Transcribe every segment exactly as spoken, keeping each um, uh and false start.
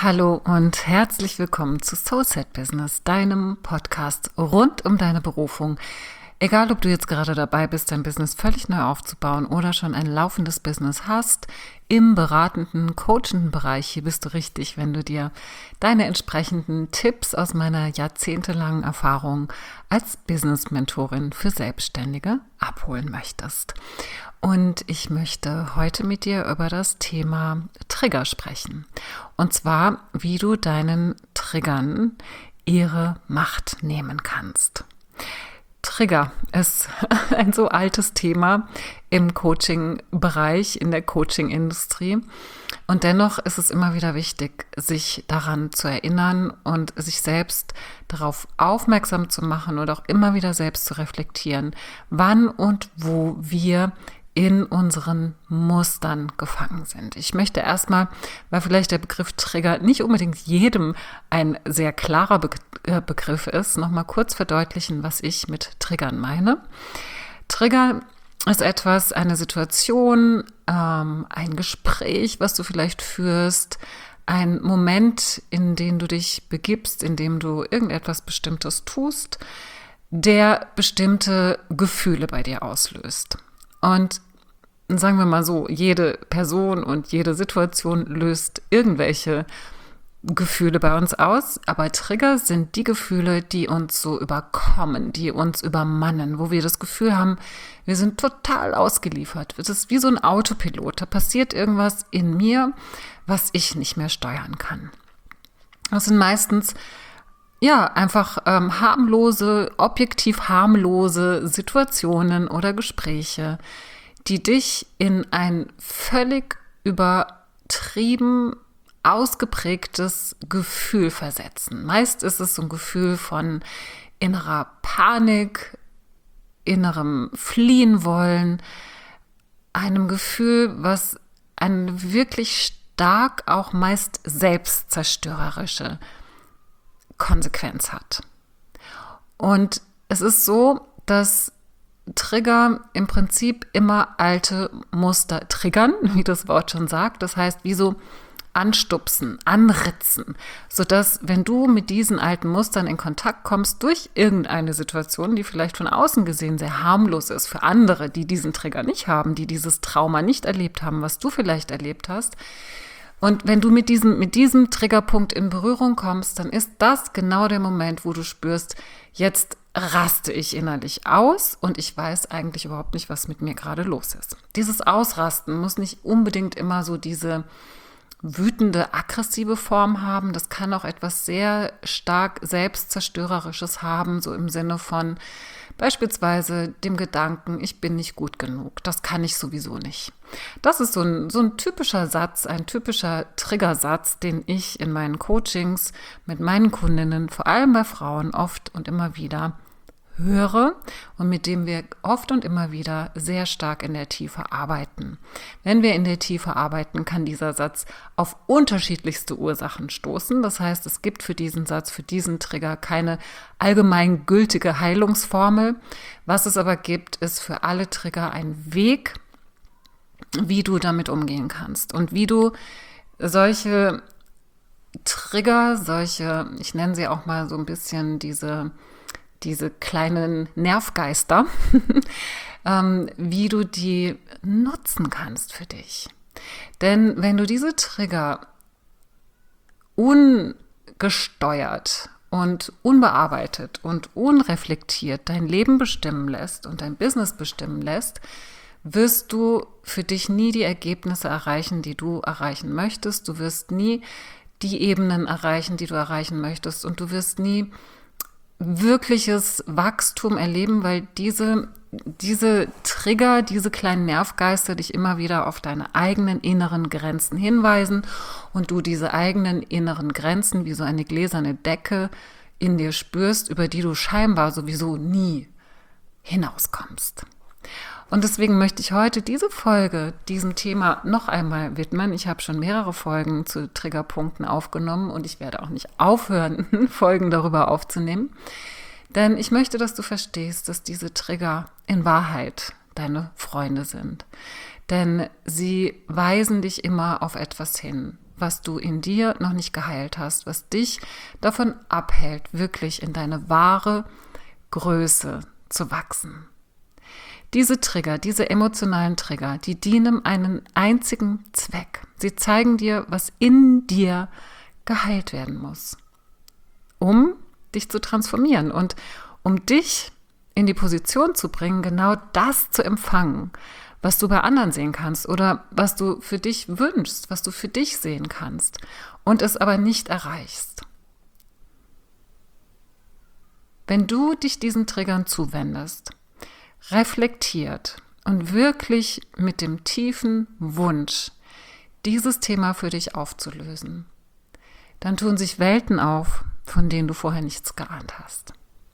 Hallo und herzlich willkommen zu Soulset Business, deinem Podcast rund um deine Berufung. Egal, ob du jetzt gerade dabei bist, dein Business völlig neu aufzubauen oder schon ein laufendes Business hast, im beratenden, coachenden Bereich, hier bist du richtig, wenn du dir deine entsprechenden Tipps aus meiner jahrzehntelangen Erfahrung als Business-Mentorin für Selbstständige abholen möchtest. Und ich möchte heute mit dir über das Thema Trigger sprechen. Und zwar, wie du deinen Triggern ihre Macht nehmen kannst. Trigger ist ein so altes Thema im Coaching-Bereich, in der Coaching-Industrie. Und dennoch ist es immer wieder wichtig, sich daran zu erinnern und sich selbst darauf aufmerksam zu machen und auch immer wieder selbst zu reflektieren, wann und wo wir in unseren Mustern gefangen sind. Ich möchte erstmal, weil vielleicht der Begriff Trigger nicht unbedingt jedem ein sehr klarer Be- äh, Begriff ist, nochmal kurz verdeutlichen, was ich mit Triggern meine. Trigger ist etwas, eine Situation, ähm, ein Gespräch, was du vielleicht führst, ein Moment, in den du dich begibst, in dem du irgendetwas Bestimmtes tust, der bestimmte Gefühle bei dir auslöst. Und sagen wir mal so, jede Person und jede Situation löst irgendwelche Gefühle bei uns aus, aber Trigger sind die Gefühle, die uns so überkommen, die uns übermannen, wo wir das Gefühl haben, wir sind total ausgeliefert. Es ist wie so ein Autopilot, da passiert irgendwas in mir, was ich nicht mehr steuern kann. Das sind meistens ja einfach ähm, harmlose, objektiv harmlose Situationen oder Gespräche, die dich in ein völlig übertrieben ausgeprägtes Gefühl versetzen. Meist ist es so ein Gefühl von innerer Panik, innerem Fliehen wollen, einem Gefühl, was eine wirklich stark auch meist selbstzerstörerische Konsequenz hat. Und es ist so, dass Trigger im Prinzip immer alte Muster triggern, wie das Wort schon sagt. Das heißt, wie so anstupsen, anritzen, sodass, wenn du mit diesen alten Mustern in Kontakt kommst durch irgendeine Situation, die vielleicht von außen gesehen sehr harmlos ist für andere, die diesen Trigger nicht haben, die dieses Trauma nicht erlebt haben, was du vielleicht erlebt hast. Und wenn du mit diesem, mit diesem Triggerpunkt in Berührung kommst, dann ist das genau der Moment, wo du spürst, jetzt raste ich innerlich aus und ich weiß eigentlich überhaupt nicht, was mit mir gerade los ist. Dieses Ausrasten muss nicht unbedingt immer so diese wütende, aggressive Form haben. Das kann auch etwas sehr stark Selbstzerstörerisches haben, so im Sinne von beispielsweise dem Gedanken, ich bin nicht gut genug, das kann ich sowieso nicht. Das ist so ein, so ein typischer Satz, ein typischer Triggersatz, den ich in meinen Coachings mit meinen Kundinnen, vor allem bei Frauen, oft und immer wieder höre und mit dem wir oft und immer wieder sehr stark in der Tiefe arbeiten. Wenn wir in der Tiefe arbeiten, kann dieser Satz auf unterschiedlichste Ursachen stoßen. Das heißt, es gibt für diesen Satz, für diesen Trigger keine allgemein gültige Heilungsformel. Was es aber gibt, ist für alle Trigger ein Weg, wie du damit umgehen kannst und wie du solche Trigger, solche, ich nenne sie auch mal so ein bisschen diese diese kleinen Nervgeister, ähm, wie du die nutzen kannst für dich. Denn wenn du diese Trigger ungesteuert und unbearbeitet und unreflektiert dein Leben bestimmen lässt und dein Business bestimmen lässt, wirst du für dich nie die Ergebnisse erreichen, die du erreichen möchtest. Du wirst nie die Ebenen erreichen, die du erreichen möchtest, und du wirst nie wirkliches Wachstum erleben, weil diese, diese Trigger, diese kleinen Nervgeister dich immer wieder auf deine eigenen inneren Grenzen hinweisen und du diese eigenen inneren Grenzen wie so eine gläserne Decke in dir spürst, über die du scheinbar sowieso nie hinauskommst. Und deswegen möchte ich heute diese Folge diesem Thema noch einmal widmen. Ich habe schon mehrere Folgen zu Triggerpunkten aufgenommen und ich werde auch nicht aufhören, Folgen darüber aufzunehmen. Denn ich möchte, dass du verstehst, dass diese Trigger in Wahrheit deine Freunde sind. Denn sie weisen dich immer auf etwas hin. was du in dir noch nicht geheilt hast, was dich davon abhält, wirklich in deine wahre Größe zu wachsen. Diese Trigger, diese emotionalen Trigger, die dienen einen einzigen Zweck. Sie zeigen dir, was in dir geheilt werden muss, um dich zu transformieren und um dich in die Position zu bringen, genau das zu empfangen, was du bei anderen sehen kannst oder was du für dich wünschst, was du für dich sehen kannst und es aber nicht erreichst. Wenn du dich diesen Triggern zuwendest, reflektiert und wirklich mit dem tiefen Wunsch, dieses Thema für dich aufzulösen, dann tun sich Welten auf, von denen du vorher nichts geahnt hast.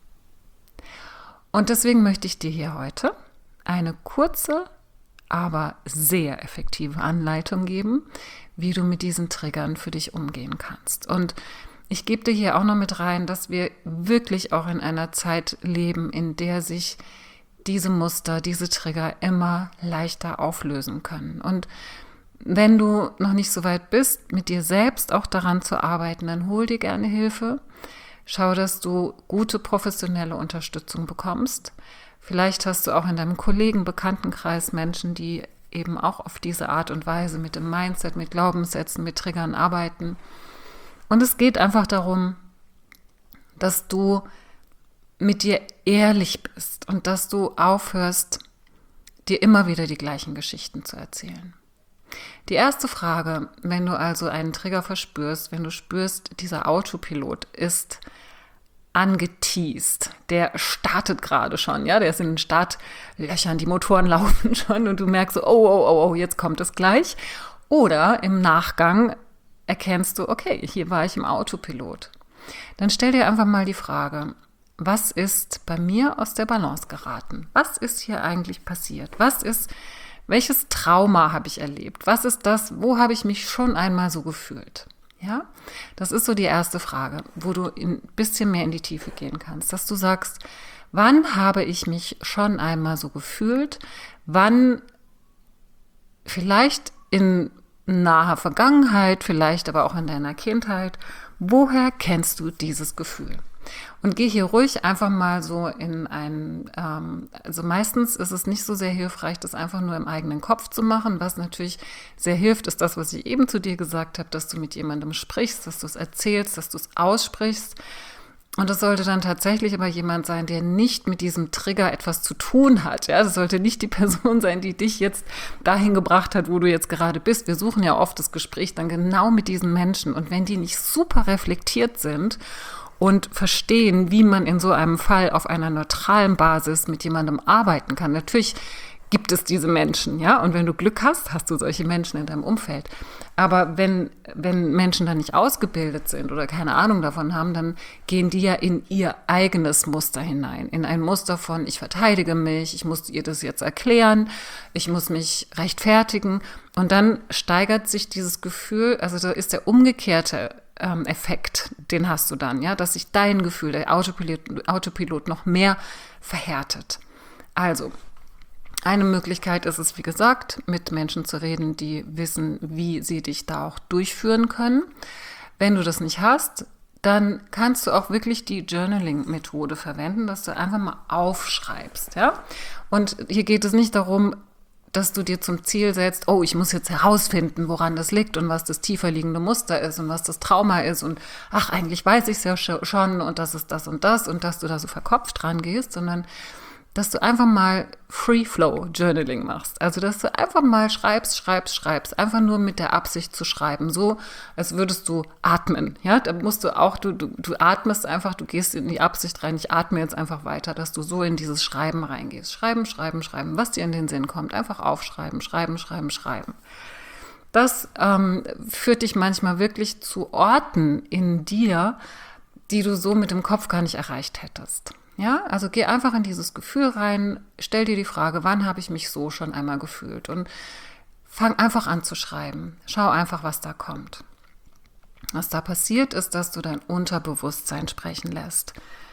Und deswegen möchte ich dir hier heute eine kurze, aber sehr effektive Anleitung geben, wie du mit diesen Triggern für dich umgehen kannst. Und ich gebe dir hier auch noch mit rein, dass wir wirklich auch in einer Zeit leben, in der sich diese Muster, diese Trigger immer leichter auflösen können. Und wenn du noch nicht so weit bist, mit dir selbst auch daran zu arbeiten, dann hol dir gerne Hilfe. Schau, dass du gute professionelle Unterstützung bekommst. Vielleicht hast du auch in deinem Kollegen-, Bekanntenkreis Menschen, die eben auch auf diese Art und Weise mit dem Mindset, mit Glaubenssätzen, mit Triggern arbeiten. Und es geht einfach darum, dass du mit dir ehrlich bist und dass du aufhörst, dir immer wieder die gleichen Geschichten zu erzählen. Die erste Frage, wenn du also einen Trigger verspürst, wenn du spürst, dieser Autopilot ist angeteast, der startet gerade schon, ja, der ist in den Startlöchern, die Motoren laufen schon und du merkst so, oh, oh, oh, oh, jetzt kommt es gleich. Oder im Nachgang erkennst du, okay, hier war ich im Autopilot. Dann stell dir einfach mal die Frage, was ist bei mir aus der Balance geraten? Was ist hier eigentlich passiert? Was ist, welches Trauma habe ich erlebt? Was ist das, wo habe ich mich schon einmal so gefühlt? Ja, das ist so die erste Frage, wo du ein bisschen mehr in die Tiefe gehen kannst, dass du sagst, wann habe ich mich schon einmal so gefühlt? Wann vielleicht in naher Vergangenheit, vielleicht aber auch in deiner Kindheit, woher kennst du dieses Gefühl? Und geh hier ruhig einfach mal so in ein, ähm, also meistens ist es nicht so sehr hilfreich, das einfach nur im eigenen Kopf zu machen. Was natürlich sehr hilft, ist das, was ich eben zu dir gesagt habe, dass du mit jemandem sprichst, dass du es erzählst, dass du es aussprichst. Und das sollte dann tatsächlich aber jemand sein, der nicht mit diesem Trigger etwas zu tun hat. Ja, das sollte nicht die Person sein, die dich jetzt dahin gebracht hat, wo du jetzt gerade bist. Wir suchen ja oft das Gespräch dann genau mit diesen Menschen. Und wenn die nicht super reflektiert sind und verstehen, wie man in so einem Fall auf einer neutralen Basis mit jemandem arbeiten kann. Natürlich gibt es diese Menschen, ja, und wenn du Glück hast, hast du solche Menschen in deinem Umfeld. Aber wenn, wenn Menschen dann nicht ausgebildet sind oder keine Ahnung davon haben, dann gehen die ja in ihr eigenes Muster hinein, in ein Muster von, ich verteidige mich, ich muss ihr das jetzt erklären, ich muss mich rechtfertigen und dann steigert sich dieses Gefühl, also da ist der umgekehrte Effekt, den hast du dann, ja, dass sich dein Gefühl, der Autopilot, Autopilot noch mehr verhärtet. Also, eine Möglichkeit ist es, wie gesagt, mit Menschen zu reden, die wissen, wie sie dich da auch durchführen können. Wenn du das nicht hast, dann kannst du auch wirklich die Journaling-Methode verwenden, dass du einfach mal aufschreibst, ja. Und hier geht es nicht darum, dass du dir zum Ziel setzt, oh, ich muss jetzt herausfinden, woran das liegt und was das tiefer liegende Muster ist und was das Trauma ist und ach, eigentlich weiß ich es ja schon und das ist das und das und dass du da so verkopft dran gehst, sondern dass du einfach mal Free-Flow-Journaling machst. Also, dass du einfach mal schreibst, schreibst, schreibst, einfach nur mit der Absicht zu schreiben, so als würdest du atmen. Ja, da musst du auch, du, du, du atmest einfach, du gehst in die Absicht rein, ich atme jetzt einfach weiter, dass du so in dieses Schreiben reingehst. Schreiben, schreiben, schreiben, was dir in den Sinn kommt, einfach aufschreiben, schreiben, schreiben, schreiben. Das ähm, führt dich manchmal wirklich zu Orten in dir, die du so mit dem Kopf gar nicht erreicht hättest. Ja, also geh einfach in dieses Gefühl rein, stell dir die Frage, wann habe ich mich so schon einmal gefühlt und fang einfach an zu schreiben. Schau einfach, was da kommt. Was da passiert ist, dass du dein Unterbewusstsein sprechen lässt.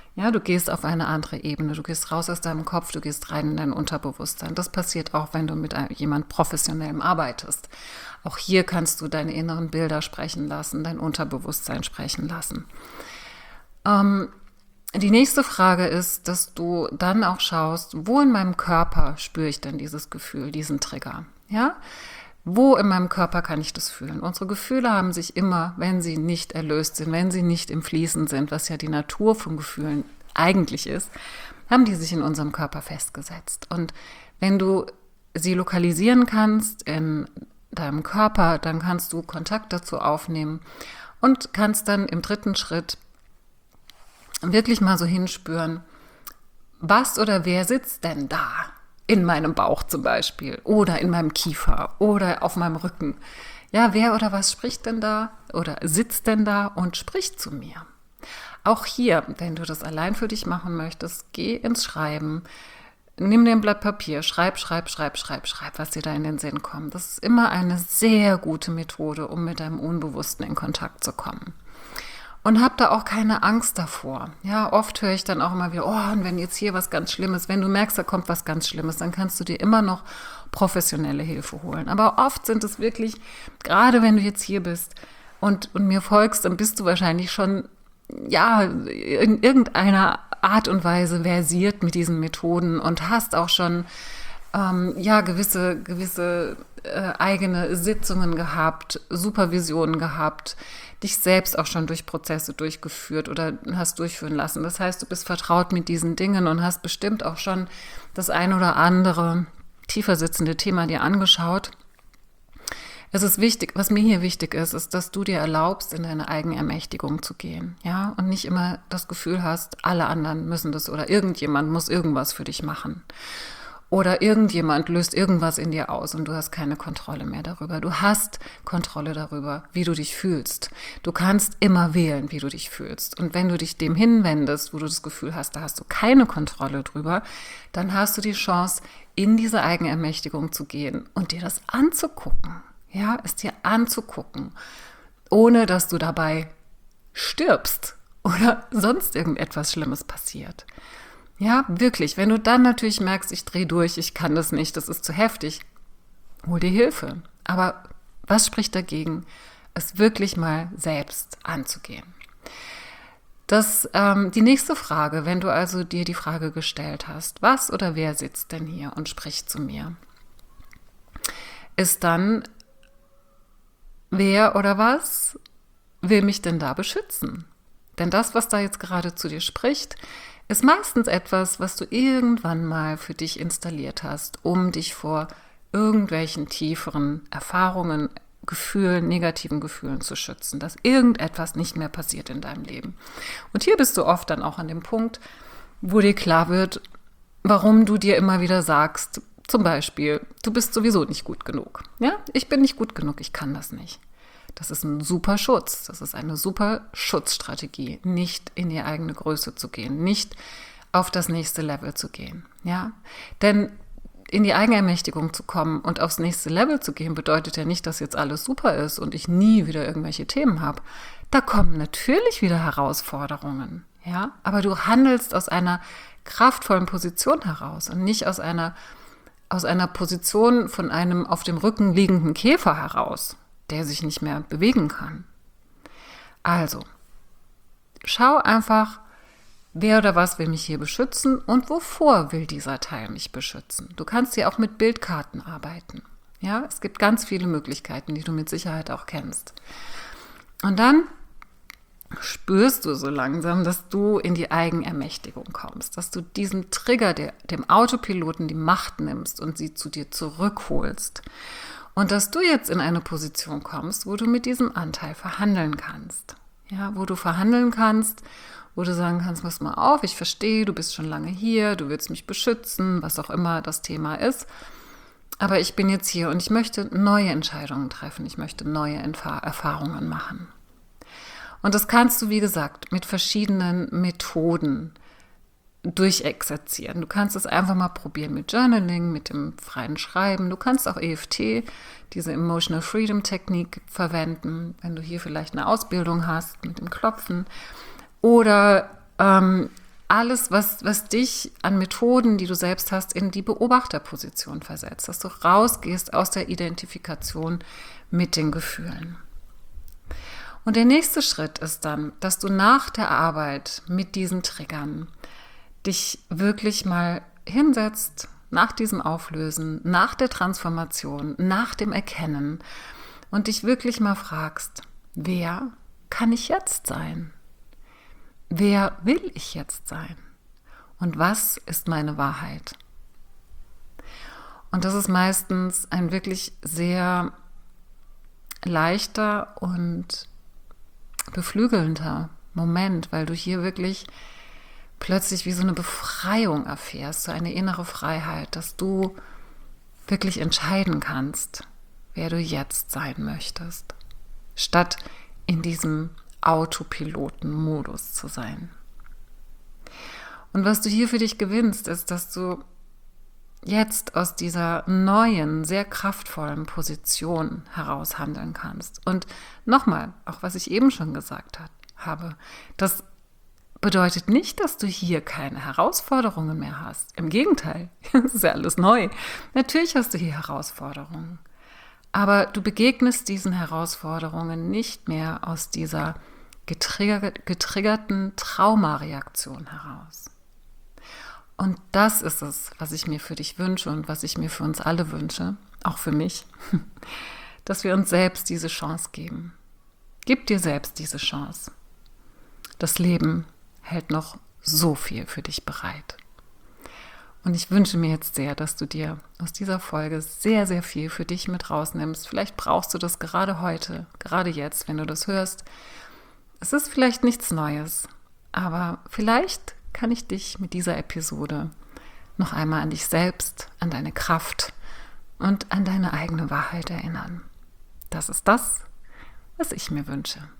Ja, du gehst auf eine andere Ebene, du gehst raus aus deinem Kopf, du gehst rein in dein Unterbewusstsein. Das passiert auch, wenn du mit jemand Professionellem arbeitest. Auch hier kannst du deine inneren Bilder sprechen lassen, dein Unterbewusstsein sprechen lassen. Ähm, die nächste Frage ist, dass du dann auch schaust, wo in meinem Körper spüre ich denn dieses Gefühl, diesen Trigger? Ja? Wo in meinem Körper kann ich das fühlen? Unsere Gefühle haben sich immer, wenn sie nicht erlöst sind, wenn sie nicht im Fließen sind, was ja die Natur von Gefühlen eigentlich ist, haben die sich in unserem Körper festgesetzt. Und wenn du sie lokalisieren kannst in deinem Körper, dann kannst du Kontakt dazu aufnehmen und kannst dann im dritten Schritt wirklich mal so hinspüren, was oder wer sitzt denn da? In meinem Bauch zum Beispiel oder in meinem Kiefer oder auf meinem Rücken. Ja, wer oder was spricht denn da oder sitzt denn da und spricht zu mir? Auch hier, wenn du das allein für dich machen möchtest, geh ins Schreiben, nimm dir ein Blatt Papier, schreib, schreib, schreib, schreib, schreib, was dir da in den Sinn kommt. Das ist immer eine sehr gute Methode, um mit deinem Unbewussten in Kontakt zu kommen. Und hab da auch keine Angst davor. Ja, oft höre ich dann auch immer wieder, oh, und wenn jetzt hier was ganz Schlimmes, wenn du merkst, da kommt was ganz Schlimmes, dann kannst du dir immer noch professionelle Hilfe holen. Aber oft sind es wirklich, gerade wenn du jetzt hier bist und, und mir folgst, dann bist du wahrscheinlich schon, ja, in irgendeiner Art und Weise versiert mit diesen Methoden und hast auch schon, ähm, ja, gewisse, gewisse äh, eigene Sitzungen gehabt, Supervisionen gehabt, dich selbst auch schon durch Prozesse durchgeführt oder hast durchführen lassen. Das heißt, du bist vertraut mit diesen Dingen und hast bestimmt auch schon das ein oder andere tiefer sitzende Thema dir angeschaut. Es ist wichtig, was mir hier wichtig ist, ist, dass du dir erlaubst, in deine Eigenermächtigung zu gehen, ja, und nicht immer das Gefühl hast, alle anderen müssen das oder irgendjemand muss irgendwas für dich machen. Oder irgendjemand löst irgendwas in dir aus und du hast keine Kontrolle mehr darüber. Du hast Kontrolle darüber, wie du dich fühlst. Du kannst immer wählen, wie du dich fühlst. Und wenn du dich dem hinwendest, wo du das Gefühl hast, da hast du keine Kontrolle drüber, dann hast du die Chance, in diese Eigenermächtigung zu gehen und dir das anzugucken. Ja, es dir anzugucken, ohne dass du dabei stirbst oder sonst irgendetwas Schlimmes passiert. Ja, wirklich. Wenn du dann natürlich merkst, ich drehe durch, ich kann das nicht, das ist zu heftig, hol dir Hilfe. Aber was spricht dagegen, es wirklich mal selbst anzugehen? Das, ähm, die nächste Frage, wenn du also dir die Frage gestellt hast, was oder wer sitzt denn hier und spricht zu mir, ist dann, wer oder was will mich denn da beschützen? Denn das, was da jetzt gerade zu dir spricht, ist meistens etwas, was du irgendwann mal für dich installiert hast, um dich vor irgendwelchen tieferen Erfahrungen, Gefühlen, negativen Gefühlen zu schützen, dass irgendetwas nicht mehr passiert in deinem Leben. Und hier bist du oft dann auch an dem Punkt, wo dir klar wird, warum du dir immer wieder sagst, zum Beispiel, du bist sowieso nicht gut genug. Ja, ich bin nicht gut genug, ich kann das nicht. Das ist ein super Schutz, das ist eine super Schutzstrategie, nicht in die eigene Größe zu gehen, nicht auf das nächste Level zu gehen. Ja? Denn in die Eigenermächtigung zu kommen und aufs nächste Level zu gehen, bedeutet ja nicht, dass jetzt alles super ist und ich nie wieder irgendwelche Themen habe. Da kommen natürlich wieder Herausforderungen, ja, aber du handelst aus einer kraftvollen Position heraus und nicht aus einer, aus einer Position von einem auf dem Rücken liegenden Käfer heraus, der sich nicht mehr bewegen kann. Also, schau einfach, wer oder was will mich hier beschützen und wovor will dieser Teil mich beschützen. Du kannst hier auch mit Bildkarten arbeiten. Ja, es gibt ganz viele Möglichkeiten, die du mit Sicherheit auch kennst. Und dann spürst du so langsam, dass du in die Eigenermächtigung kommst, dass du diesen Trigger, der, dem Autopiloten die Macht nimmst und sie zu dir zurückholst. Und dass du jetzt in eine Position kommst, wo du mit diesem Anteil verhandeln kannst. Ja, wo du verhandeln kannst, wo du sagen kannst, pass mal auf, ich verstehe, du bist schon lange hier, du willst mich beschützen, was auch immer das Thema ist. Aber ich bin jetzt hier und ich möchte neue Entscheidungen treffen, ich möchte neue Erfahrungen machen. Und das kannst du, wie gesagt, mit verschiedenen Methoden durchexerzieren. Du kannst es einfach mal probieren mit Journaling, mit dem freien Schreiben. Du kannst auch E F T, diese Emotional Freedom Technik, verwenden, wenn du hier vielleicht eine Ausbildung hast mit dem Klopfen. Oder ähm, alles, was, was dich an Methoden, die du selbst hast, in die Beobachterposition versetzt, dass du rausgehst aus der Identifikation mit den Gefühlen. Und der nächste Schritt ist dann, dass du nach der Arbeit mit diesen Triggern dich wirklich mal hinsetzt, nach diesem Auflösen, nach der Transformation, nach dem Erkennen und dich wirklich mal fragst, wer kann ich jetzt sein? Wer will ich jetzt sein? Und was ist meine Wahrheit? Und das ist meistens ein wirklich sehr leichter und beflügelnder Moment, weil du hier wirklich plötzlich wie so eine Befreiung erfährst, so eine innere Freiheit, dass du wirklich entscheiden kannst, wer du jetzt sein möchtest, statt in diesem Autopiloten-Modus zu sein. Und was du hier für dich gewinnst, ist, dass du jetzt aus dieser neuen, sehr kraftvollen Position heraus handeln kannst. Und nochmal, auch was ich eben schon gesagt hat, habe, das bedeutet nicht, dass du hier keine Herausforderungen mehr hast. Im Gegenteil, es ist ja alles neu. Natürlich hast du hier Herausforderungen. Aber du begegnest diesen Herausforderungen nicht mehr aus dieser getrigger- getriggerten Traumareaktion heraus. Und das ist es, was ich mir für dich wünsche und was ich mir für uns alle wünsche, auch für mich, dass wir uns selbst diese Chance geben. Gib dir selbst diese Chance. Das Leben hält noch so viel für dich bereit. Und ich wünsche mir jetzt sehr, dass du dir aus dieser Folge sehr, sehr viel für dich mit rausnimmst. Vielleicht brauchst du das gerade heute, gerade jetzt, wenn du das hörst. Es ist vielleicht nichts Neues, aber vielleicht kann ich dich mit dieser Episode noch einmal an dich selbst, an deine Kraft und an deine eigene Wahrheit erinnern. Das ist das, was ich mir wünsche.